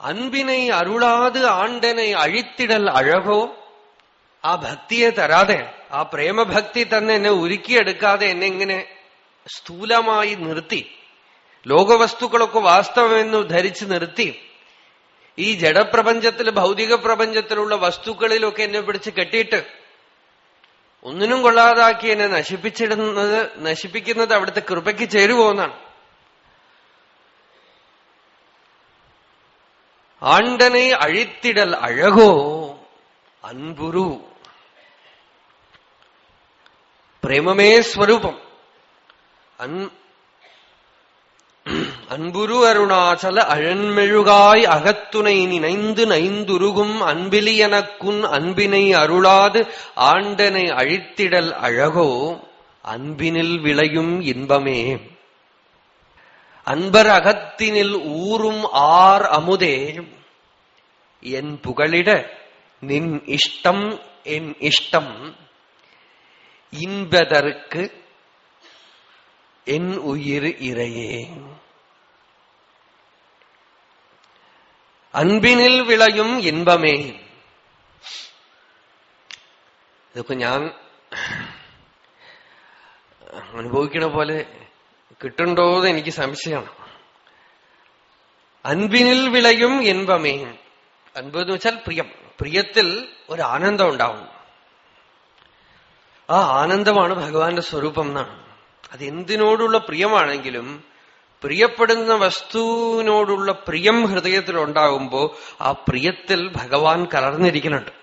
അൻപിനെ അരുളാത് ആണ്ടനെ അഴിത്തിടൽ അഴകോ. ആ ഭക്തിയെ തരാതെ, ആ പ്രേമഭക്തി തന്നെ എന്നെ ഉരുക്കിയെടുക്കാതെ എന്നെ ഇങ്ങനെ സ്ഥൂലമായി നിർത്തി, ലോകവസ്തുക്കളൊക്കെ വാസ്തവമെന്ന് ധരിച്ചു നിർത്തി, ഈ ജഡപ്രപഞ്ചത്തിൽ, ഭൗതിക പ്രപഞ്ചത്തിലുള്ള വസ്തുക്കളിലൊക്കെ എന്നെ പിടിച്ച് കെട്ടിയിട്ട് ഒന്നിനും കൊള്ളാതാക്കി എന്നെ നശിപ്പിക്കുന്നത് അവിടുത്തെ കൃപയ്ക്ക് ചേരുവോ എന്നാണ്. ആണ്ടനെ അഴിത്തിടൽ അഴകോ അൻപുരു. പ്രേമമേ സ്വരൂപം. அன்புரு அருணாச்சல அழன்மெழுகாய் அகத்துணை நினைந்து நைந்துருகும் அன்பிலியனக்குன் அன்பினை அருளாது ஆண்டனை அழித்திடல் அழகோ அன்பினில் விளையும் இன்பமே. அன்பர் அகத்தினில் ஊறும் ஆர் அமுதே என் புகழிட நின் இஷ்டம் என் இஷ்டம் இன்பதற்கு എൻ ഉയിർ ഇരയേ. അൻപിനിൽ വിളയും ഇൻപമേ. ഇതൊക്കെ ഞാൻ അനുഭവിക്കണ പോലെ കിട്ടുണ്ടോന്ന് എനിക്ക് സംശയമാണ്. അൻപിനിൽ വിളയും ഇൻപമേ. അൻപ് എന്ന് വെച്ചാൽ പ്രിയം. പ്രിയത്തിൽ ഒരു ആനന്ദം ഉണ്ടാവും. ആ ആനന്ദമാണ് ഭഗവാന്റെ സ്വരൂപം എന്നാണ്. അതെന്തിനോടുള്ള പ്രിയമാണെങ്കിലും പ്രിയപ്പെടുന്ന വസ്തുവിനോടുള്ള പ്രിയം ഹൃദയത്തിലുണ്ടാകുമ്പോ ആ പ്രിയത്തിൽ ഭഗവാൻ കലർന്നിരിക്കുന്നുണ്ട്,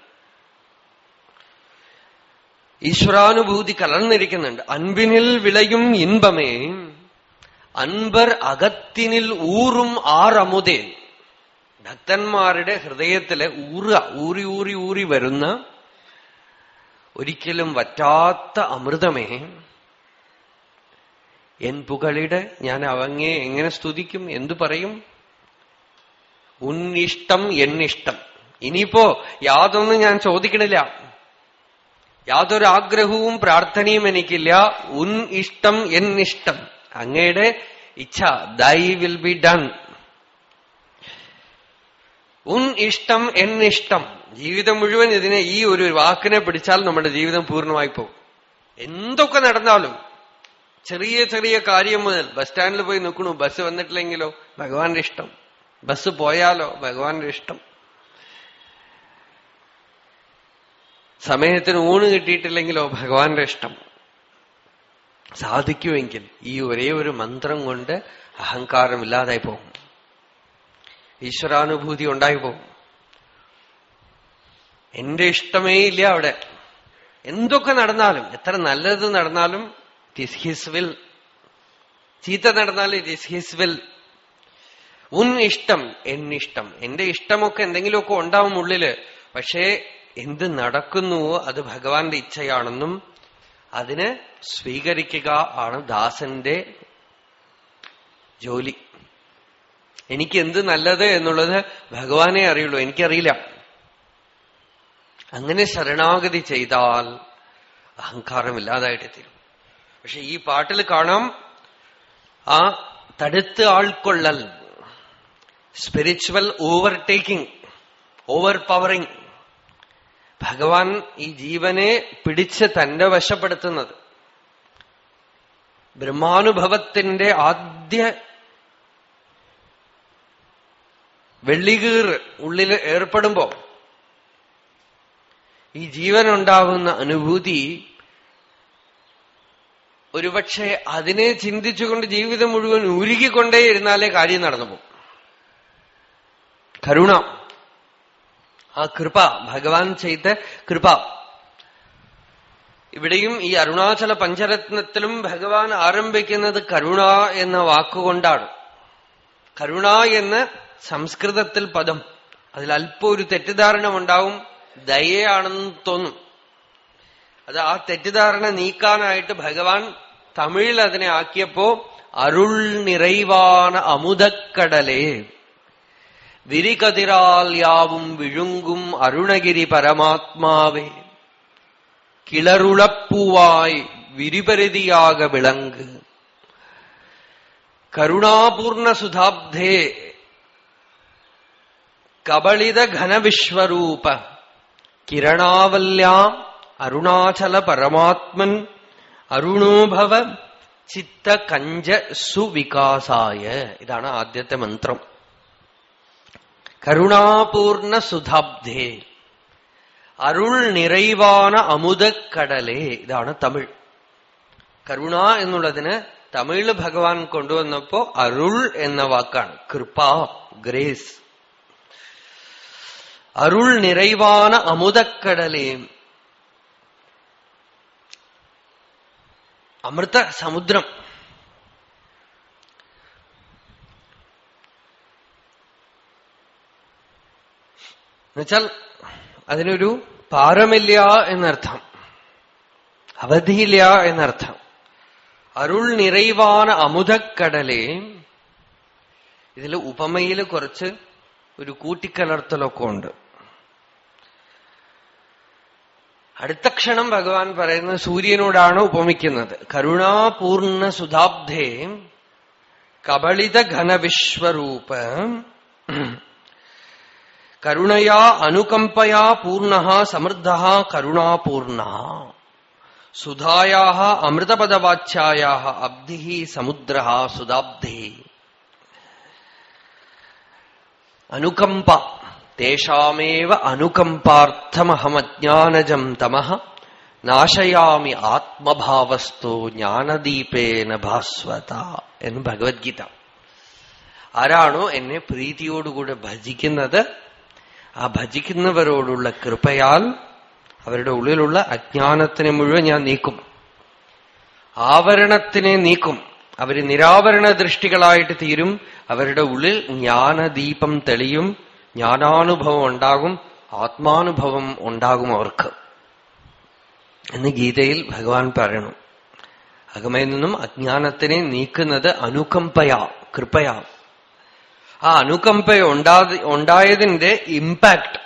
ഈശ്വരാനുഭൂതി കലർന്നിരിക്കുന്നുണ്ട്. അൻപിനിൽ വിളയും ഇൻപമേ അൻപർ അകത്തിനിൽ ഊറും ആറമുതേ. ഭക്തന്മാരുടെ ഹൃദയത്തിലെ ഊറി ഊറി ഊറി വരുന്ന ഒരിക്കലും വറ്റാത്ത അമൃതമേ. എൻ പുകളിട, ഞാൻ അവങ്ങേ എങ്ങനെ സ്തുതിക്കും, എന്തു പറയും? ഉന്നിഷ്ടം എന്നിഷ്ടം. ഇനിയിപ്പോ യാതൊന്നും ഞാൻ ചോദിക്കണില്ല, യാതൊരു ആഗ്രഹവും പ്രാർത്ഥനയും എനിക്കില്ല. ഉൻ ഇഷ്ടം എന്നിഷ്ടം, അങ്ങയുടെ ഇച്ഛ, ദൈ വിൽ ബി ഡൺ. ഉൻ ഇഷ്ടം എന്നിഷ്ടം. ജീവിതം മുഴുവൻ ഇതിനെ, ഈ ഒരു വാക്കിനെ പിടിച്ചാൽ നമ്മുടെ ജീവിതം പൂർണ്ണമായി പോകും. എന്തൊക്കെ നടന്നാലും, ചെറിയ ചെറിയ കാര്യം മുതൽ, ബസ് സ്റ്റാൻഡിൽ പോയി നിൽക്കണു, ബസ് വന്നിട്ടില്ലെങ്കിലോ ഭഗവാന്റെ ഇഷ്ടം, ബസ് പോയാലോ ഭഗവാന്റെ ഇഷ്ടം, സമയത്തിന് ഊണ് കിട്ടിയിട്ടില്ലെങ്കിലോ ഭഗവാന്റെ ഇഷ്ടം. സാധിക്കുമെങ്കിൽ ഈ ഒരേ ഒരു മന്ത്രം കൊണ്ട് അഹങ്കാരമില്ലാതായി പോകും, ഈശ്വരാനുഭൂതി ഉണ്ടായി പോകും. എന്റെ ഇഷ്ടമേ ഇല്ല അവിടെ. എന്തൊക്കെ നടന്നാലും, എത്ര നല്ലത് നടന്നാലും it is his will. ചീത്ത നടന്നാലും it is his will. ഉൻ ഇഷ്ടം എന്നിഷ്ടം. എന്റെ ഇഷ്ടമൊക്കെ എന്തെങ്കിലുമൊക്കെ ഉണ്ടാവും ഉള്ളില്, പക്ഷേ എന്ത് നടക്കുന്നുവോ അത് ഭഗവാന്റെ ഇച്ഛയാണെന്നും അതിനെ സ്വീകരിക്കുക ആണ് ദാസന്റെ ജോലി. എനിക്ക് എന്ത് നല്ലത് എന്നുള്ളത് ഭഗവാനെ അറിയുള്ളൂ, എനിക്കറിയില്ല. അങ്ങനെ ശരണാഗതി ചെയ്താൽ അഹങ്കാരമില്ലാതായിട്ട് തീരും. പക്ഷെ ഈ പാട്ടിൽ കാണാം ആ തടുത്ത് ആൾക്കൊള്ളൽ, സ്പിരിച്വൽ ഓവർടേക്കിംഗ്, ഓവർ പവറിംഗ്. ഭഗവാൻ ഈ ജീവനെ പിടിച്ച് തന്റെ വശപ്പെടുത്തുന്നത്. ബ്രഹ്മാനുഭവത്തിന്റെ ആദ്യ വെള്ളികീർ ഉള്ളിൽ ഏർപ്പെടുമ്പോ ഈ ജീവനുണ്ടാകുന്ന അനുഭൂതി, ഒരുപക്ഷെ അതിനെ ചിന്തിച്ചുകൊണ്ട് ജീവിതം മുഴുവൻ ഉരുകിക്കൊണ്ടേയിരുന്നാലേ കാര്യം നടന്നു പോകും. കരുണ, ആ കൃപ, ഭഗവാൻ ചെയ്ത കൃപ. ഇവിടെയും ഈ അരുണാചല പഞ്ചരത്നത്തിലും ഭഗവാൻ ആരംഭിക്കുന്നത് കരുണ എന്ന വാക്കുകൊണ്ടാണ്. കരുണ എന്ന സംസ്കൃതത്തിൽ പദം, അതിൽ അല്പം ഒരു തെറ്റിദ്ധാരണ ഉണ്ടാവും, ദയയാണെന്ന് തോന്നും. അത് ആ തെറ്റിദ്ധാരണ നീക്കാനായിട്ട് ഭഗവാൻ തമിഴിൽ അതിനെ ആക്കിയപ്പോ അരുൾ നിറൈവാന അമുദക്കടലേ വിരികതിരാൽ യാവും വിഴുങ്കും അരുണഗിരി പരമാത്മാവേ കിളറുളപ്പൂവായി വിരിപരിതിയാക വിളങ്ക് കരുണാപൂർണ സുധാബ്ധേ കബളിത ഘനവിശ്വരൂപ കിരണാവല്യാം അരുണാചല പരമാത്മൻ അരുണോഭവ ചിത്ത കഞ്ച സുവികാസായ. ഇതാണ് ആദ്യത്തെ മന്ത്രം. കരുണാപൂർണ സുധാബ്ധേ, അരുൾ നിറൈവാന അമുദക്കടലേ. ഇതാണ് തമിഴ്. കരുണ എന്നുള്ളതിന് തമിഴില് ഭഗവാൻ കൊണ്ടുവന്നപ്പോ അരുൾ എന്ന വാക്കാണ്. കൃപ, ഗ്രേസ്. അരുൾ നിറൈവാന അമുദക്കടലേ, അമൃത സമുദ്രം. എന്നുവെച്ചാൽ അതിനൊരു പാരമില്ല എന്നർത്ഥം, അവധിയില്ല എന്നർത്ഥം. അരുൾ നിറൈവാന അമുദക്കടലേ. ഇതിൽ ഉപമയില് കുറച്ച് ഒരു കൂട്ടിക്കലർത്തലൊക്കെ ഉണ്ട്. അടുത്ത ക്ഷണം ഭഗവാൻ പറയുന്നത് സൂര്യനോടാണ് ഉപമിക്കുന്നത്. കരുണാപൂർണ സുധാബ്ധേ കബളിത ഘനവിശ്വരൂപ കരുണയാ അനുകമ്പയാ പൂർണ സമൃദ്ധ കരുണാപൂർണ സുധായാ അമൃതപദവാച്യായാ അബ്ധി സമുദ്ര സുധാബ്ധേ. അനുകമ്പ, തേഷാമേവ അനുകമ്പാർത്ഥമഹമജ്ഞാനജം തമഃ നാശയാമി ആത്മഭാവസ്ഥോ ജ്ഞാനദീപേന ഭാസ്വത എന്ന് ഭഗവത്ഗീത. ആരാണോ എന്നെ പ്രീതിയോടുകൂടെ ഭജിക്കുന്നത്, ആ ഭജിക്കുന്നവരോടുള്ള കൃപയാൽ അവരുടെ ഉള്ളിലുള്ള അജ്ഞാനത്തിനെ മുഴുവൻ ഞാൻ നീക്കും, ആവരണത്തിനെ നീക്കും. അവര് നിരാവരണ ദൃഷ്ടികളായിട്ട് തീരും. അവരുടെ ഉള്ളിൽ ജ്ഞാനദീപം തെളിയും, ജ്ഞാനാനുഭവം ഉണ്ടാകും, ആത്മാനുഭവം ഉണ്ടാകും അവർക്ക് എന്ന് ഗീതയിൽ ഭഗവാൻ പറയണം. അകമയിൽ നിന്നും അജ്ഞാനത്തിനെ നീക്കുന്നത് അനുകമ്പയാ, കൃപയാ. ആ അനുകമ്പ ഉണ്ടായതിന്റെ ഇമ്പാക്ട്,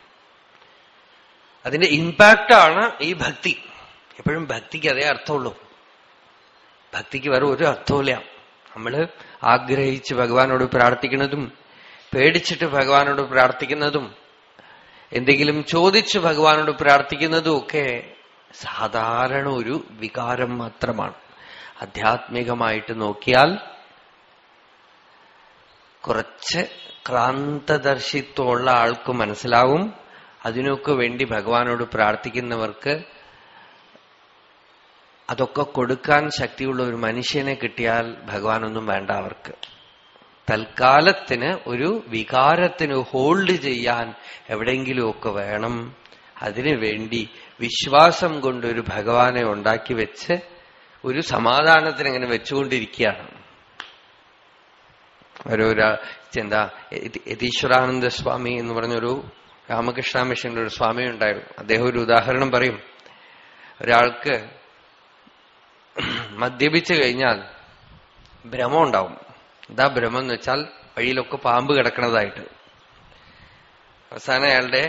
അതിന്റെ ഇമ്പാക്റ്റാണ് ഈ ഭക്തി. എപ്പോഴും ഭക്തിക്ക് അതേ അർത്ഥമുള്ളൂ. ഭക്തിക്ക് വേറെ ഒരു അർത്ഥമില്ല. നമ്മള് ആഗ്രഹിച്ച് ഭഗവാനോട് പ്രാർത്ഥിക്കുന്നതും, പേടിച്ചിട്ട് ഭഗവാനോട് പ്രാർത്ഥിക്കുന്നതും, എന്തെങ്കിലും ചോദിച്ച് ഭഗവാനോട് പ്രാർത്ഥിക്കുന്നതും ഒക്കെ സാധാരണ ഒരു വികാരം മാത്രമാണ്. ആധ്യാത്മികമായിട്ട് നോക്കിയാൽ കുറച്ച് ക്രാന്തദർശിത്വമുള്ള ആൾക്ക് മനസ്സിലാവും. അതിനൊക്കെ വേണ്ടി ഭഗവാനോട് പ്രാർത്ഥിക്കുന്നവർക്ക് അതൊക്കെ കൊടുക്കാൻ ശക്തിയുള്ള ഒരു മനുഷ്യനെ കിട്ടിയാൽ ഭഗവാനൊന്നും വേണ്ട അവർക്ക്. തൽക്കാലത്തിന് ഒരു വികാരത്തിന് ഹോൾഡ് ചെയ്യാൻ എവിടെയെങ്കിലുമൊക്കെ വേണം. അതിനുവേണ്ടി വിശ്വാസം കൊണ്ടൊരു ഭഗവാനെ ഉണ്ടാക്കി വെച്ച് ഒരു സമാധാനത്തിന് ഇങ്ങനെ വെച്ചുകൊണ്ടിരിക്കുകയാണ്. എന്താ യതീശ്വരാനന്ദ സ്വാമി എന്ന് പറഞ്ഞൊരു രാമകൃഷ്ണ മിഷന്റെ ഒരു സ്വാമി ഉണ്ടായിരുന്നു. അദ്ദേഹം ഒരു ഉദാഹരണം പറയും. ഒരാൾക്ക് മദ്യപിച്ചു കഴിഞ്ഞാൽ ഭ്രമം ഉണ്ടാവും. എന്താ ഭ്രമം എന്ന് വെച്ചാൽ വഴിയിലൊക്കെ പാമ്പ് കിടക്കണതായിട്ട്. അവസാനം അയാളുടെ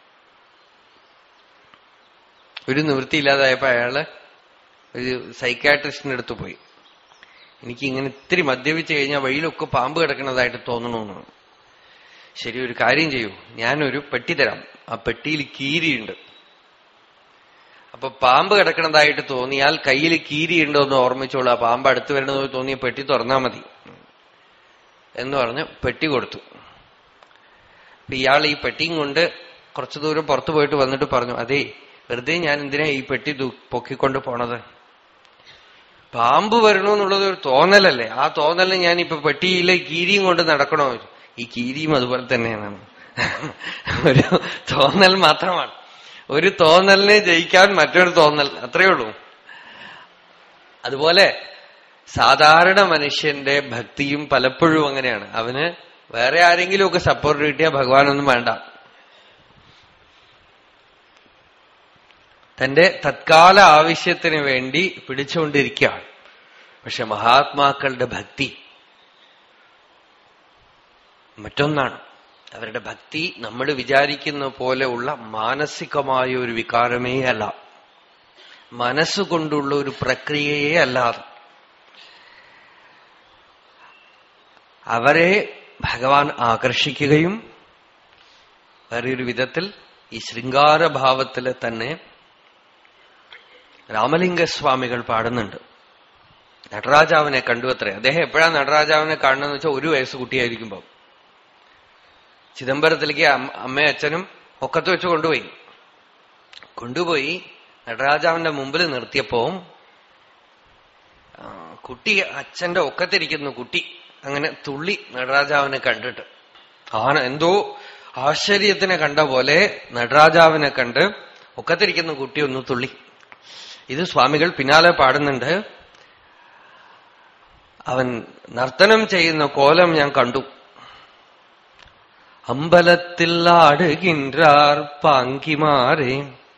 ഒരു നിവൃത്തിയില്ലാതായപ്പോ അയാള് ഒരു സൈക്കാട്രിസ്റ്റിന്റെ അടുത്ത് പോയി. എനിക്കിങ്ങനെ ഇത്തിരി മദ്യപിച്ചു കഴിഞ്ഞാൽ വഴിയിലൊക്കെ പാമ്പ് കിടക്കണതായിട്ട് തോന്നണമെന്ന്. ശരി, ഒരു കാര്യം ചെയ്യൂ, ഞാനൊരു പെട്ടി തരാം, ആ പെട്ടിയിൽ കീരിയുണ്ട്. അപ്പൊ പാമ്പ് കിടക്കണതായിട്ട് തോന്നിയാൽ കയ്യിൽ കീരിയുണ്ടോ എന്ന് ഓർമ്മിച്ചോളൂ. ആ പാമ്പ് അടുത്ത് വരണമെന്ന് തോന്നിയ പെട്ടി തുറന്നാ മതി എന്ന് പറഞ്ഞ് പെട്ടി കൊടുത്തു. അപ്പൊ ഇയാൾ ഈ പെട്ടിയും കൊണ്ട് കുറച്ചു ദൂരം പുറത്തു പോയിട്ട് വന്നിട്ട് പറഞ്ഞു, അതേ, വെറുതെ ഞാൻ എന്തിനാ ഈ പെട്ടി പൊക്കിക്കൊണ്ട് പോണത്? പാമ്പ് വരണമെന്നുള്ളത് ഒരു തോന്നലല്ലേ? ആ തോന്നലിന് ഞാനിപ്പോ പെട്ടിയിലെ കീരിയും കൊണ്ട് നടക്കണോ? ഈ കീരിയും അതുപോലെ തന്നെയാണ്, ഒരു തോന്നൽ മാത്രമാണ്. ഒരു തോന്നലിനെ ജയിക്കാൻ മറ്റൊരു തോന്നൽ, അത്രയേ ഉള്ളൂ. അതുപോലെ സാധാരണ മനുഷ്യന്റെ ഭക്തിയും പലപ്പോഴും അങ്ങനെയാണ്. അവന് വേറെ ആരെങ്കിലുമൊക്കെ സപ്പോർട്ട് കിട്ടിയാൽ ഭഗവാനൊന്നും വേണ്ട. തന്റെ തത്കാല ആവശ്യത്തിന് വേണ്ടി പിടിച്ചുകൊണ്ടിരിക്കുകയാണ്. പക്ഷെ മഹാത്മാക്കളുടെ ഭക്തി മറ്റൊന്നാണ്. അവരുടെ ഭക്തി നമ്മൾ വിചാരിക്കുന്ന പോലെയുള്ള മാനസികമായ ഒരു വികാരമേ അല്ല, മനസ്സുകൊണ്ടുള്ള ഒരു പ്രക്രിയയേ അല്ലാതെ അവരെ ഭഗവാൻ ആകർഷിക്കുകയും വേറൊരു വിധത്തിൽ ഈ ശൃംഗാരഭാവത്തില് തന്നെ രാമലിംഗസ്വാമികൾ പാടുന്നുണ്ട്. നടരാജാവിനെ കണ്ടു അത്രേ. അദ്ദേഹം എപ്പോഴാണ് നടരാജാവിനെ കാണുന്നതെന്ന് വെച്ചാൽ 1 വയസ്സ് കുട്ടിയായിരിക്കുമ്പോ ചിദംബരത്തിലേക്ക് അമ്മയും അച്ഛനും ഒക്കത്ത് വെച്ച് കൊണ്ടുപോയി നടരാജാവിന്റെ മുമ്പിൽ നിർത്തിയപ്പോ കുട്ടി അച്ഛന്റെ ഒക്കത്തിരിക്കുന്നു. കുട്ടി അങ്ങനെ തുള്ളി നടരാജാവിനെ കണ്ടിട്ട് എന്തോ ആശ്ചര്യത്തിനെ കണ്ട പോലെ നടരാജാവിനെ കണ്ട് ഒക്കത്തിരിക്കുന്ന കുട്ടി ഒന്ന് തുള്ളി. ഇത് സ്വാമികൾ പിന്നാലെ പാടുന്നുണ്ട്. അവൻ നർത്തനം ചെയ്യുന്ന കോലം ഞാൻ കണ്ടു. അമ്പലത്തിൽ ആടുകിൻറാർ പാങ്കിമാരെ.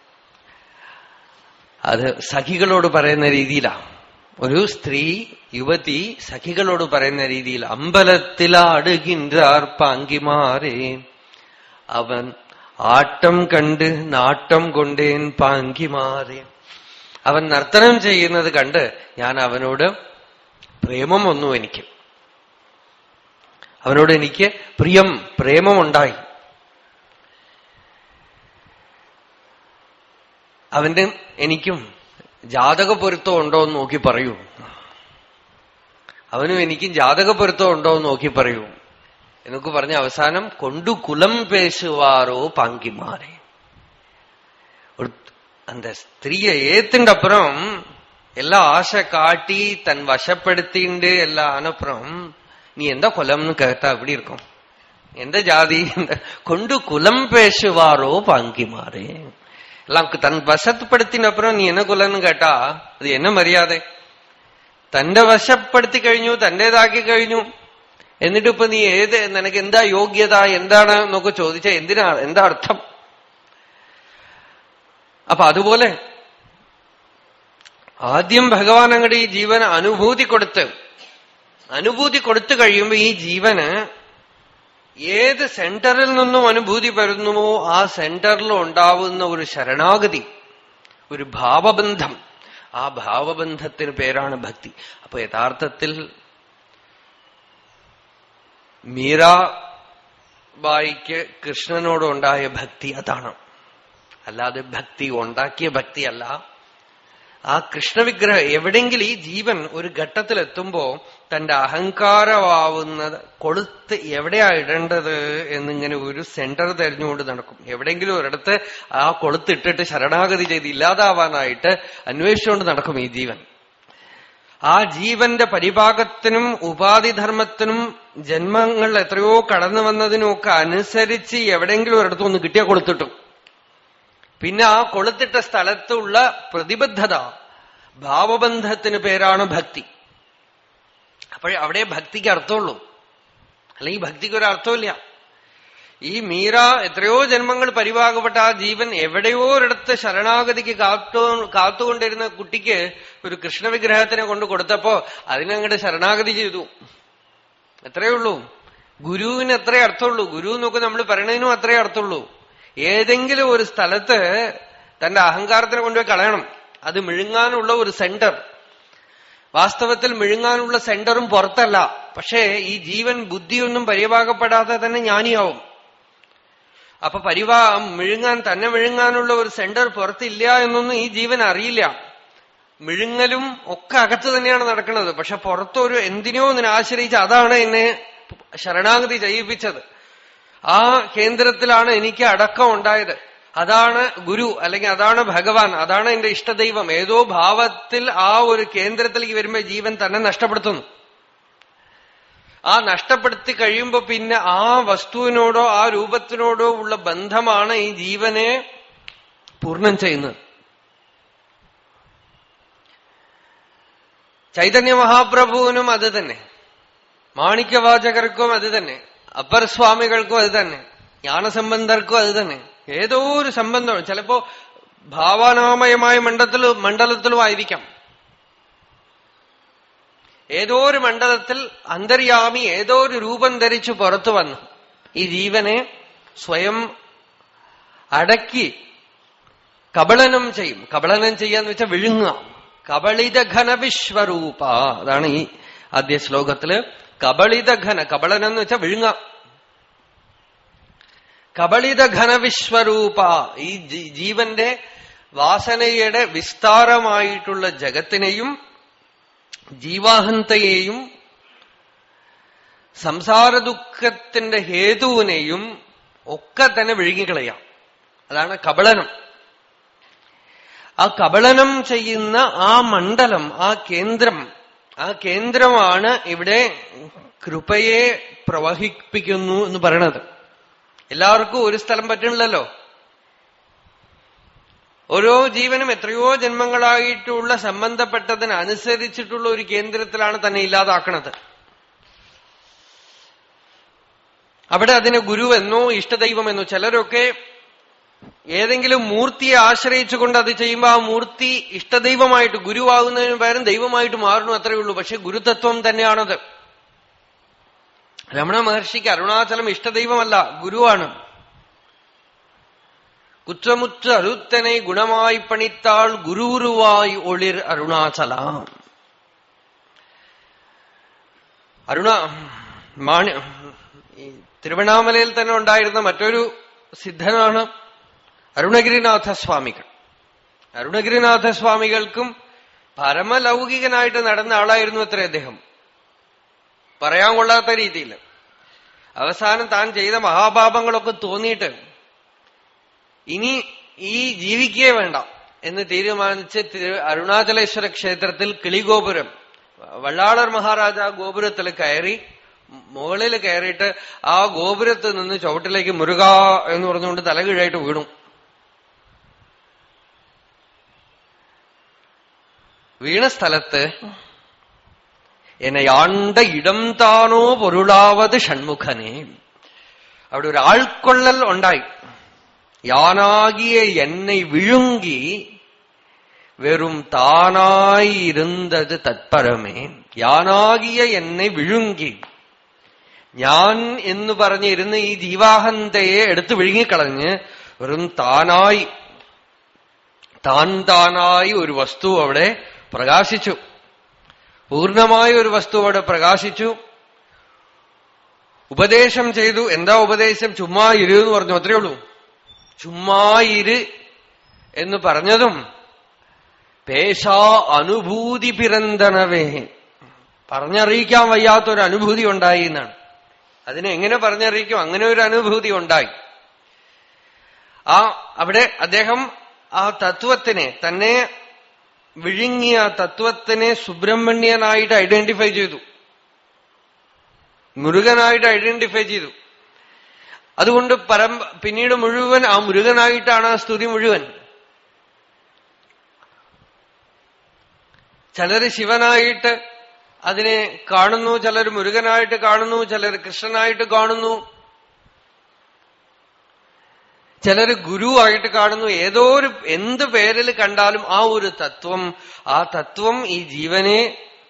അത് സഖികളോട് പറയുന്ന രീതിയിലാണ്. ഒരു സ്ത്രീ യുവതി സഖികളോട് പറയുന്ന രീതിയിൽ അമ്പലത്തിലാടുകിൻറാർ പാങ്കിമാരെ. അവൻ ആട്ടം കണ്ട് നാട്ടം കൊണ്ടേൻ പാങ്കിമാരെ. അവൻ നർത്തനം ചെയ്യുന്നത് കണ്ട് ഞാൻ അവനോട് പ്രേമം വന്നു. അവനോട് എനിക്ക് പ്രേമമുണ്ടായി. അവന്റെ എനിക്കും ജാതക പൊരുത്തം ഉണ്ടോ എന്ന് നോക്കി പറയൂ. അവനും എനിക്കും ജാതക പൊരുത്തം ഉണ്ടോ എന്ന് നോക്കി പറയൂ എന്നൊക്കെ പറഞ്ഞ അവസാനം കൊണ്ടു കുലം പേശുവാരോ പാങ്കിമാരെ. அந்த ஸ்திரீயை ஏத்துண்ட அப்புறம் எல்லாம் ஆசை காட்டி தன் வசப்படுத்திண்டு எல்லாம் அனுப்புறம் நீ எந்த குலம்னு கேட்டா அப்படி இருக்கும். எந்த ஜாதி கொண்டு குலம் பேசுவாரோ பாங்கிமாரே. எல்லாம் தன் வசப்படுத்தின அப்புறம் நீ என்ன குலம்னு கேட்டா அது என்ன മര്യാദ? തന്റെ വശപ്പെടുത്തി കഴിഞ്ഞു, തന്റേതാക്കി കഴിഞ്ഞു. എന്നിട്ടിപ്പോ നീ നിനക്ക് എന്താ യോഗ്യത എന്താണ് എന്നൊക്കെ ചോദിച്ചാൽ എന്താ അർത്ഥം? അപ്പൊ അതുപോലെ ആദ്യം ഭഗവാൻ അങ്ങടെ ഈ ജീവന് അനുഭൂതി കൊടുത്തു കഴിയുമ്പോ ഈ ജീവന് ഏത് സെന്ററിൽ നിന്നും അനുഭൂതി വരുന്നുവോ ആ സെന്ററിൽ ഉണ്ടാവുന്ന ഒരു ശരണാഗതി, ഒരു ഭാവബന്ധം, ആ ഭാവബന്ധത്തിന് പേരാണ് ഭക്തി. അപ്പൊ യഥാർത്ഥത്തിൽ മീരാബായിക്ക് കൃഷ്ണനോടുണ്ടായ ഭക്തി അതാണ്. അല്ലാതെ ഭക്തി ഉണ്ടാക്കിയ ഭക്തിയല്ല. ആ കൃഷ്ണവിഗ്രഹം എവിടെയെങ്കിലും ഈ ജീവൻ ഒരു ഘട്ടത്തിലെത്തുമ്പോ തന്റെ അഹങ്കാരമാവുന്നത് കൊളുത്ത് എവിടെയാ ഇടേണ്ടത് എന്നിങ്ങനെ ഒരു സെന്റർ തെരഞ്ഞുകൊണ്ട് നടക്കും. എവിടെയെങ്കിലും ഒരിടത്ത് ആ കൊളുത്തിട്ടിട്ട് ശരണാഗതി ചെയ്ത് ഇല്ലാതാവാനായിട്ട് അന്വേഷിച്ചുകൊണ്ട് നടക്കും ഈ ജീവൻ. ആ ജീവന്റെ പരിപാകത്തിനും ഉപാധിധർമ്മത്തിനും ജന്മങ്ങൾ എത്രയോ കടന്നു വന്നതിനുമൊക്കെ അനുസരിച്ച് എവിടെയെങ്കിലും ഒരിടത്ത് ഒന്ന് കിട്ടിയാൽ കൊളുത്തിട്ടും പിന്നെ ആ കൊളുത്തിട്ട സ്ഥലത്തുള്ള പ്രതിബദ്ധത, ഭാവബന്ധത്തിന് പേരാണ് ഭക്തി. അപ്പോഴേ അവിടെ ഭക്തിക്ക് അർത്ഥമുള്ളൂ. അല്ലെങ്കിൽ ഭക്തിക്ക് ഒരർത്ഥമില്ല. ഈ മീര എത്രയോ ജന്മങ്ങൾ പരിപാകപ്പെട്ട ആ ജീവൻ എവിടെയോ ഒരിടത്ത് ശരണാഗതിക്ക് കാത്തുകൊണ്ടിരുന്ന കുട്ടിക്ക് ഒരു കൃഷ്ണവിഗ്രഹത്തിനെ കൊണ്ട് കൊടുത്തപ്പോ അതിനങ്ങോട്ട് ശരണാഗതി ചെയ്തു. എത്രയേ ഉള്ളൂ. ഗുരുവിന് എത്രയേ അർത്ഥമുള്ളൂ. ഗുരു എന്നൊക്കെ നമ്മൾ പറയണതിനും അത്രയേ അർത്ഥമുള്ളൂ. ഏതെങ്കിലും ഒരു സ്ഥലത്ത് തന്റെ അഹങ്കാരത്തിനെ കൊണ്ടുപോയി കളയണം. അത് മിഴുങ്ങാനുള്ള ഒരു സെന്റർ. വാസ്തവത്തിൽ മിഴുങ്ങാനുള്ള സെന്ററും പുറത്തല്ല. പക്ഷേ ഈ ജീവൻ ബുദ്ധിയൊന്നും പരിപാകപ്പെടാതെ തന്നെ ജ്ഞാനിയാവും. അപ്പൊ തന്നെ വിഴുങ്ങാനുള്ള ഒരു സെന്റർ പുറത്തില്ല എന്നൊന്നും ഈ ജീവൻ അറിയില്ല. മിഴുങ്ങലും ഒക്കെ അകത്ത് തന്നെയാണ് നടക്കുന്നത്. പക്ഷെ പുറത്തൊരു എന്തിനോ ഒന്നിനെ ആശ്രയിച്ച് അതാണ് എന്നെ ശരണാഗതി ചെയ്യിപ്പിച്ചത്. ആ കേന്ദ്രത്തിലാണ് എനിക്ക് അടക്കം ഉണ്ടായത്. അതാണ് ഗുരു, അല്ലെങ്കിൽ അതാണ് ഭഗവാൻ, അതാണ് എന്റെ ഇഷ്ടദൈവം. ഏതോ ഭാവത്തിൽ ആ ഒരു കേന്ദ്രത്തിലേക്ക് വരുമ്പോ ജീവൻ തന്നെ നഷ്ടപ്പെടുത്തുന്നു. ആ നഷ്ടപ്പെടുത്തി കഴിയുമ്പോ പിന്നെ ആ വസ്തുവിനോടോ ആ രൂപത്തിനോടോ ഉള്ള ബന്ധമാണ് ഈ ജീവനെ പൂർണ്ണം ചെയ്യുന്നത്. ചൈതന്യ മഹാപ്രഭുവിനും അത് തന്നെ, മാണിക്യവാചകർക്കും അത് തന്നെ, അപ്പർ സ്വാമികൾക്കും അത് തന്നെ, ജ്ഞാനസംബന്ധർക്കും അത് തന്നെ. ഏതോ ഒരു സംബന്ധമാണ്. ചിലപ്പോ ഭാവനാമയമായ മണ്ഡലത്തിലും ആയിരിക്കാം. ഏതോ ഒരു മണ്ഡലത്തിൽ അന്തര്യാമി ഏതോ ഒരു രൂപം ധരിച്ചു പുറത്തു വന്നു ഈ ജീവനെ സ്വയം അടക്കി കബളനം ചെയ്യും. കബളനം ചെയ്യാന്ന് വെച്ചാൽ വിഴുങ്ങുക. കബളിത ഘന വിശ്വരൂപ, അതാണ് ഈ ആദ്യ ശ്ലോകത്തില്. കബളിത ഘന, കബളനം എന്ന് വെച്ചാൽ വിഴുങ്ങ. കബളിത ഘനവിശ്വരൂപ, ഈ ജീവന്റെ വാസനയുടെ വിസ്താരമായിട്ടുള്ള ജഗത്തിനെയും ജീവാഹന്തയെയും സംസാര ദുഃഖത്തിന്റെ ഹേതുവിനെയും ഒക്കെ തന്നെ വിഴുങ്ങിക്കളയാം. അതാണ് കബളനം. ആ കബളനം ചെയ്യുന്ന ആ മണ്ഡലം, ആ കേന്ദ്രമാണ് ഇവിടെ കൃപയെ പ്രവഹിപ്പിക്കുന്നു എന്ന് പറയണത്. എല്ലാവർക്കും ഒരു സ്ഥലം പറ്റണില്ലല്ലോ. ഓരോ ജീവനും എത്രയോ ജന്മങ്ങളായിട്ടുള്ള സംബന്ധപ്പെട്ടതിനനുസരിച്ചിട്ടുള്ള ഒരു കേന്ദ്രത്തിലാണ് തന്നെ ഇല്ലാതാക്കണത്. അവിടെ അതിനെ ഗുരുവെന്നോ ഇഷ്ടദൈവമെന്നോ, ചിലരൊക്കെ ഏതെങ്കിലും മൂർത്തിയെ ആശ്രയിച്ചുകൊണ്ട് അത് ചെയ്യുമ്പോൾ ആ മൂർത്തി ഇഷ്ടദൈവമായിട്ട് ഗുരുവാകുന്നതിന് പകരം ദൈവമായിട്ട് മാറണം, അത്രയേ ഉള്ളൂ. പക്ഷെ ഗുരുതത്വം തന്നെയാണത്. രമണ മഹർഷിക്ക് അരുണാചലം ഇഷ്ടദൈവമല്ല, ഗുരുവാണ്. കുற்றமுற்ற அருத்தனை குணமாய் பணித்தாள் குருவுருவாய் ஒளிர் அருணாச்சலா. തിരുവണ്ണാമലയിൽ തന്നെ ഉണ്ടായിരുന്ന മറ്റൊരു സിദ്ധനാണ് അരുണഗിരിനാഥസ്വാമികൾ. അരുണഗിരിനാഥസ്വാമികൾക്കും പരമലൗകികനായിട്ട് നടന്ന ആളായിരുന്നു അത്ര അദ്ദേഹം, പറയാൻ കൊള്ളാത്ത രീതിയിൽ. അവസാനം താൻ ചെയ്ത മഹാപാപങ്ങളൊക്കെ തോന്നിയിട്ട് ഇനി ഈ ജീവിക്കേ വേണ്ട എന്ന് തീരുമാനിച്ച് അരുണാചലേശ്വര ക്ഷേത്രത്തിൽ കിളിഗോപുരം, വള്ളാളർ മഹാരാജ ഗോപുരത്തിൽ കയറി, മുകളിൽ കയറിയിട്ട് ആ ഗോപുരത്ത് നിന്ന് ചുവട്ടിലേക്ക് മുരുക എന്ന് പറഞ്ഞുകൊണ്ട് തലകീഴായിട്ട് വീണു. വീണ സ്ഥലത്ത് എന്നെ ആണ്ട ഇടം താനോ പൊരുളാവത് ഷൺമുഖനെ, അവിടെ ഒരു ആൾക്കൊള്ളൽ ഉണ്ടായി. யானாகிய என்னை விழுங்கி வெறும் தானாய் இருந்தது தத்പരമേ. யானாகிയ എന്നെ വിഴുങ്ങി, ഞാൻ എന്ന് പറഞ്ഞിരുന്ന ഈ ജീവാഹന്തയെ എടുത്ത് വിഴുങ്ങിക്കളഞ്ഞ് വെറും താനായി ഒരു വസ്തു അവിടെ പ്രകാശിച്ചു. പൂർണ്ണമായ ഒരു വസ്തു അവിടെ പ്രകാശിച്ചു. ഉപദേശം ചെയ്തു. എന്താ ഉപദേശം? ചുമ്മാ ഇരു എന്ന് പറഞ്ഞു, അത്രയേ ഉള്ളൂ. ചുമ്മാ ഇര് എന്ന് പറഞ്ഞതും പേശാ അനുഭൂതി പിറന്തനവേ, പറഞ്ഞറിയിക്കാൻ വയ്യാത്തൊരു അനുഭൂതി ഉണ്ടായി എന്നാണ്. അതിനെ എങ്ങനെ പറഞ്ഞറിയിക്കും? അങ്ങനെ ഒരു അനുഭൂതി ഉണ്ടായി. അവിടെ അദ്ദേഹം ആ തത്വത്തിനെ, തന്നെ വിഴുങ്ങിയ തത്വത്തിനെ സുബ്രഹ്മണ്യനായിട്ട് ഐഡന്റിഫൈ ചെയ്തു, മുരുകനായിട്ട് ഐഡന്റിഫൈ ചെയ്തു. അതുകൊണ്ട് പിന്നീട് മുഴുവൻ ആ മുരുകനായിട്ടാണ് ആ സ്തുതി മുഴുവൻ. ചിലര് ശിവനായിട്ട് അതിനെ കാണുന്നു, ചിലർ മുരുകനായിട്ട് കാണുന്നു, ചിലർ കൃഷ്ണനായിട്ട് കാണുന്നു, ചിലര് ഗുരുവായിട്ട് കാണുന്നു. ഏതോ ഒരു എന്ത് പേരിൽ കണ്ടാലും ആ ഒരു തത്വം ഈ ജീവനെ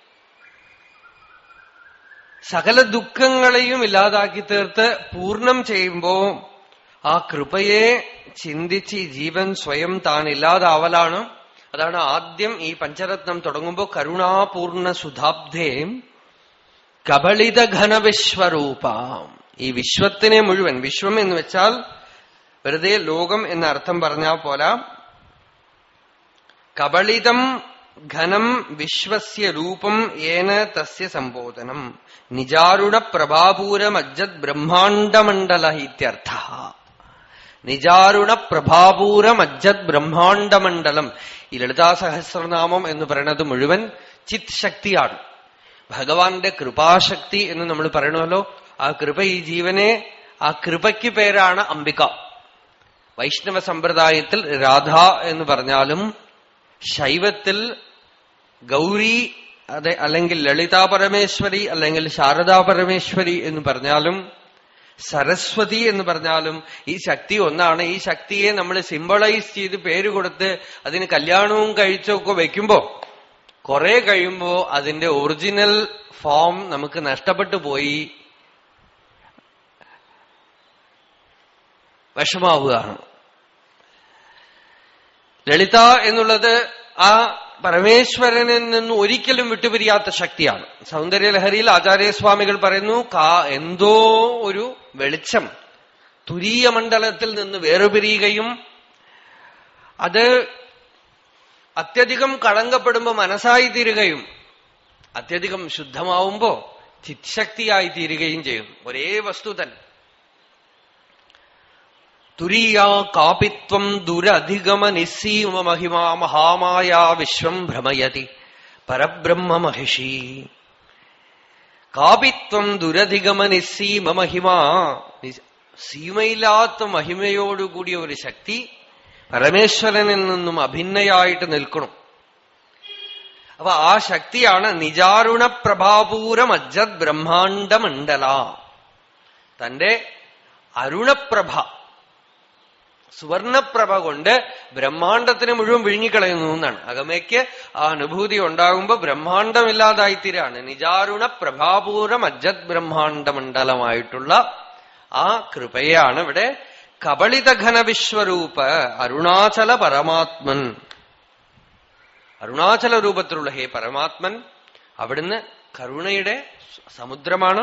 സകല ദുഃഖങ്ങളെയും ഇല്ലാതാക്കി തീർത്ത് പൂർണ്ണം ചെയ്യുമ്പോ ആ കൃപയെ ചിന്തിച്ച് ഈ ജീവൻ സ്വയം താൻ ഇല്ലാതാവലാണ്. അതാണ് ആദ്യം ഈ പഞ്ചരത്നം തുടങ്ങുമ്പോ കരുണാപൂർണ സുധാബ്ധേ കബളിത ഘനവിശ്വരൂപ. ഈ വിശ്വത്തിനെ മുഴുവൻ, വിശ്വം എന്ന് വെച്ചാൽ വെറുതെ ലോകം എന്ന അർത്ഥം പറഞ്ഞാൽ പോരാ, കബളിതം ഘനം വിശ്വസ്യ രൂപം ഏന തസ്യ സംബോധനം നിജാരുണ പ്രഭാപൂരമജ്ജത് ബ്രഹ്മാണ്ഡമണ്ഡല ഇത്യർത്ഥ. നിജാരുണ പ്രഭാപൂരമജ്ജത് ബ്രഹ്മാണ്ഡമണ്ഡലം. ഈ ലളിതാ സഹസ്രനാമം എന്ന് പറയുന്നത് മുഴുവൻ ചിത് ശക്തിയാണ്, ഭഗവാന്റെ കൃപാശക്തി എന്ന് നമ്മൾ പറയണമല്ലോ. ആ കൃപ ഈ ജീവനെ, ആ കൃപയ്ക്ക് പേരാണ് അംബിക. വൈഷ്ണവ സമ്പ്രദായത്തിൽ രാധ എന്ന് പറഞ്ഞാലും, ശൈവത്തിൽ ഗൗരി അല്ലെങ്കിൽ ലളിതാ പരമേശ്വരി അല്ലെങ്കിൽ ശാരദാ പരമേശ്വരി എന്ന് പറഞ്ഞാലും, സരസ്വതി എന്ന് പറഞ്ഞാലും ഈ ശക്തി ഒന്നാണ്. ഈ ശക്തിയെ നമ്മൾ സിംബളൈസ് ചെയ്ത് പേര് കൊടുത്ത് അതിന് കല്യാണവും കഴിച്ചൊക്കെ വെക്കുമ്പോ കുറെ കഴിയുമ്പോ അതിന്റെ ഒറിജിനൽ ഫോം നമുക്ക് നഷ്ടപ്പെട്ടു പോയി വിഷമാവുകയാണ്. ലളിത എന്നുള്ളത് ആ പരമേശ്വരനിൽ നിന്ന് ഒരിക്കലും വിട്ടുപിരിയാത്ത ശക്തിയാണ്. സൗന്ദര്യലഹരിയിൽ ആചാര്യസ്വാമികൾ പറയുന്നു, എന്തോ ഒരു വെളിച്ചം തുരീയ മണ്ഡലത്തിൽ നിന്ന് വേർപിരിയുകയും അത് അത്യധികം കളങ്കപ്പെടുമ്പോ മനസ്സായി തീരുകയും അത്യധികം ശുദ്ധമാവുമ്പോ ചിത്ശക്തിയായി തീരുകയും ചെയ്യും. ഒരേ വസ്തു തന്നെ. തുരീയാ കാപിത്വം ദുരധിഗമ നിസ്സീമ മഹിമാ മഹാമായാ വിശ്വം ഭ്രമയതി പരബ്രഹ്മ മഹിഷി. കാപിത്വം ദുരധിഗമ നിസ്സീമ മഹിമാ, സീമയില്ലാത്ത മഹിമയോടുകൂടിയ ഒരു ശക്തി പരമേശ്വരനിൽ നിന്നും അഭിന്നയായിട്ട് നിൽക്കണം. അപ്പൊ ആ ശക്തിയാണ് നിജാരുണ പ്രഭാപൂരം അജ്ജത് ബ്രഹ്മാണ്ഡ മണ്ഡല. തന്റെ അരുണപ്രഭ, സുവർണപ്രഭ കൊണ്ട് ബ്രഹ്മാണ്ഡത്തിന് മുഴുവൻ വിഴുങ്ങിക്കളയുന്നു എന്നാണ്. അകമയ്ക്ക് ആ അനുഭൂതി ഉണ്ടാകുമ്പോ ബ്രഹ്മാണ്ഡമില്ലാതായിത്തീരാണ്. നിജാരുണ പ്രഭാപൂരം അജ്ജത് ബ്രഹ്മാണ്ഡ മണ്ഡലമായിട്ടുള്ള ആ കൃപയാണ് ഇവിടെ കബളിതഘന വിശ്വരൂപ അരുണാചല പരമാത്മൻ. അരുണാചല രൂപത്തിലുള്ള ഹേ പരമാത്മൻ, അവിടുന്ന് കരുണയുടെ സമുദ്രമാണ്.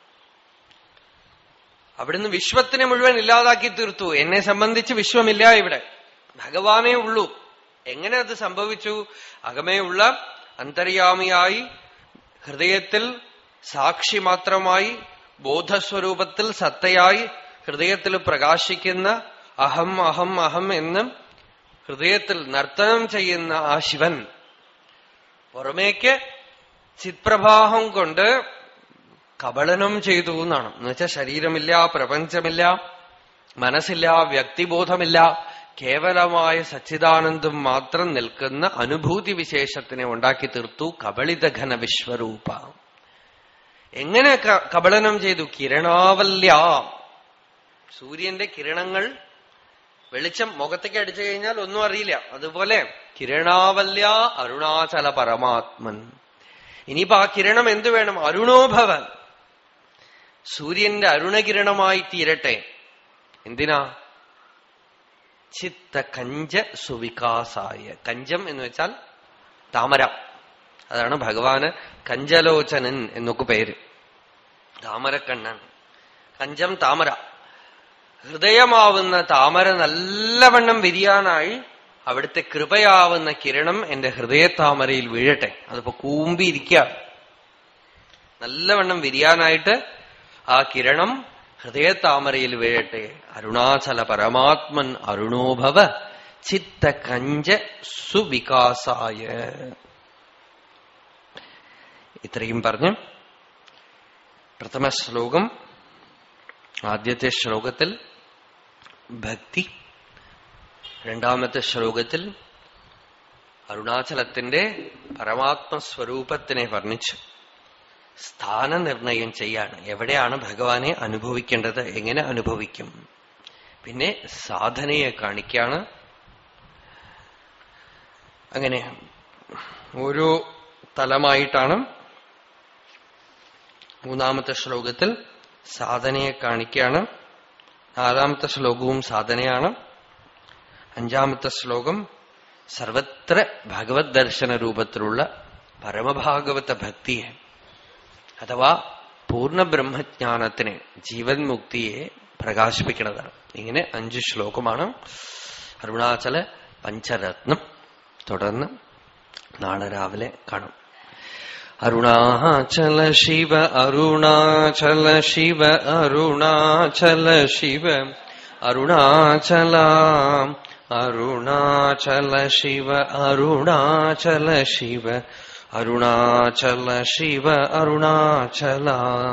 അവിടുന്ന് വിശ്വത്തിനെ മുഴുവൻ ഇല്ലാതാക്കി തീർത്തു. എന്നെ സംബന്ധിച്ച് വിശ്വമില്ല, ഇവിടെ ഭഗവാനേ ഉള്ളൂ. എങ്ങനെ അത് സംഭവിച്ചു? അകമേയുള്ള അന്തര്യാമിയായി, ഹൃദയത്തിൽ സാക്ഷി മാത്രമായി, ബോധസ്വരൂപത്തിൽ സത്തയായി, ഹൃദയത്തിൽ പ്രകാശിക്കുന്ന അഹം അഹം അഹം എന്ന് ഹൃദയത്തിൽ നർത്തനം ചെയ്യുന്ന ആ ശിവൻ പുറമേക്ക് ചിത്പ്രവാഹം കൊണ്ട് കബളനം ചെയ്തു എന്നാണ്. എന്നുവെച്ചാൽ ശരീരമില്ല, പ്രപഞ്ചമില്ല, മനസ്സില്ല, വ്യക്തിബോധമില്ല, കേവലമായ സച്ചിദാനന്ദം മാത്രം നിൽക്കുന്ന അനുഭൂതി വിശേഷത്തിനെ ഉണ്ടാക്കി തീർത്തു. കബളിതഘന വിശ്വരൂപ. എങ്ങനെ കബളനം ചെയ്തു? കിരണാവല്യ. സൂര്യന്റെ കിരണങ്ങൾ, വെളിച്ചം മുഖത്തേക്ക് അടിച്ചു കഴിഞ്ഞാൽ ഒന്നും അറിയില്ല. അതുപോലെ കിരണാവല്യ അരുണാചല പരമാത്മൻ. ഇനിയിപ്പോ ആ കിരണം എന്തു വേണം? അരുണോഭവൻ. സൂര്യന്റെ അരുണകിരണമായി തീരട്ടെ. എന്തിനാ? ചിത്ത കഞ്ച സുവികാസായ. കഞ്ചം എന്ന് വെച്ചാൽ താമര. അതാണ് ഭഗവാന് കഞ്ചലോചനൻ എന്നൊക്കെ പേര്. താമരക്കണ്ണൻ. കഞ്ചം താമര. ഹൃദയമാവുന്ന താമര നല്ലവണ്ണം വിരിയാനായി അവിടുത്തെ കൃപയാവുന്ന കിരണം എന്റെ ഹൃദയത്താമരയിൽ വീഴട്ടെ. അതിപ്പോ കൂമ്പിയിരിക്കുക. നല്ലവണ്ണം വിരിയാനായിട്ട് ആ കിരണം ഹൃദയത്താമരയിൽ വീഴട്ടെ. അരുണാചല പരമാത്മൻ അരുണോഭവ ചിത്ത കഞ്ച സുവികാസായ. ഇത്രയും പറഞ്ഞ് പ്രഥമ ശ്ലോകം, ആദ്യത്തെ ശ്ലോകത്തിൽ ഭക്തി, രണ്ടാമത്തെ ശ്ലോകത്തിൽ അരുണാചലത്തിന്റെ പരമാത്മസ്വരൂപത്തിനെ വർണ്ണിച്ചു സ്ഥാനനിർണയം ചെയ്യാണ്. എവിടെയാണ് ഭഗവാനെ അനുഭവിക്കേണ്ടത്, എങ്ങനെ അനുഭവിക്കും. പിന്നെ സാധനയെ കാണിക്കാണ്. അങ്ങനെ ഓരോ തലമായിട്ടാണ്. മൂന്നാമത്തെ ശ്ലോകത്തിൽ സാധനയെ കാണിക്കാണ്. നാലാമത്തെ ശ്ലോകവും സാധനയാണ്. അഞ്ചാമത്തെ ശ്ലോകം സർവത്ര ഭഗവത് ദർശന രൂപത്തിലുള്ള പരമഭാഗവത ഭക്തിയെ അഥവാ പൂർണ്ണ ബ്രഹ്മജ്ഞാനത്തിനെ, ജീവൻ മുക്തിയെ പ്രകാശിപ്പിക്കുന്നതാണ്. ഇങ്ങനെ 5 ശ്ലോകമാണ് അരുണാചല പഞ്ചരത്നം. തുടർന്ന് നാളെ രാവിലെ കാണും. അരുണാചല ശിവ അരുണാചല ശിവ അരുണാചല ശിവ അരുണാചല അരുണാചല ശിവ അരുണാചല ശിവ അരുണാചല ശിവ അരുണാചല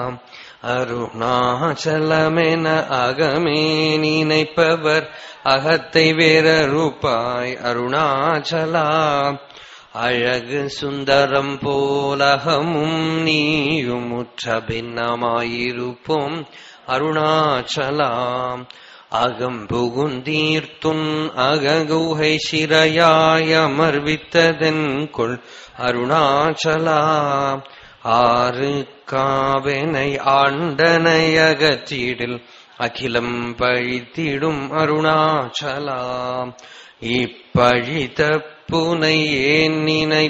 அருணாச்சலமென அகமே நினைப்பவர் அகத்தை வேறறுப்பாய் அருணாச்சலா. அழகு சுந்தரம் போலகமும் நீயும் முற்ற பின்னமாயிருப்போம் அருணாச்சலா. அகம் புகுந்தீர்த்துன் அககுகை சிறையாய் அமர்வித்ததென் கொள் அருணாச்சலா. ஆறு காவனை ஆண்டனை அகற்றிடில் அகிலம் பழித்திடும் அருணாச்சலா. இப்பழித்த புனை ஏன்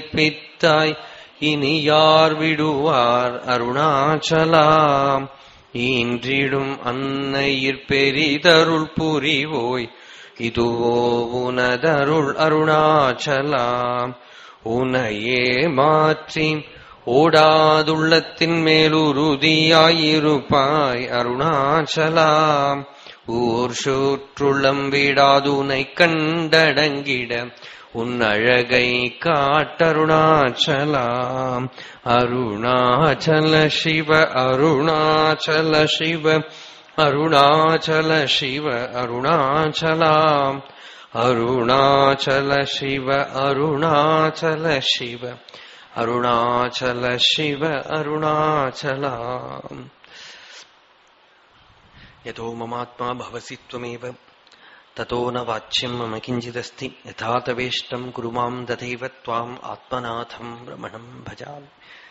நினைப்பித்தாய் இனி யார் விடுவார் அருணாச்சலா. ஈன்றிடும் அன்னையிற் பெரிதருள் புரிவோய் இதுவோ உனதருள் அருணாச்சலாம். உனையே மாற்றி ஓடாதுள்ளத்தின் மேலுறுதியாயிருப்பாய் அருணாச்சலாம். ஊர் சுற்றுளம் விடாதுனை கண்டடங்கிட உன் அழகை காட்டருணாச்சலாம். அருணாச்சல சிவ அருணாச்சல சிவ அருணாச்சல சிவ அருணாச்சலாம். அருணாச்சல சிவ அருணாச்சல சிவ அருணாச்சல சிவ அருணாச்சலாம். யதோ மமாத்மா பவசி த்வமேவ ததோ ந வாச்யம் மம கிஞ்சிதஸ்தி யதா தவேஷ்டம் குரு மாம் ததைவ த்வாம் ஆத்மநாதம் ரமணம் பஜாமி.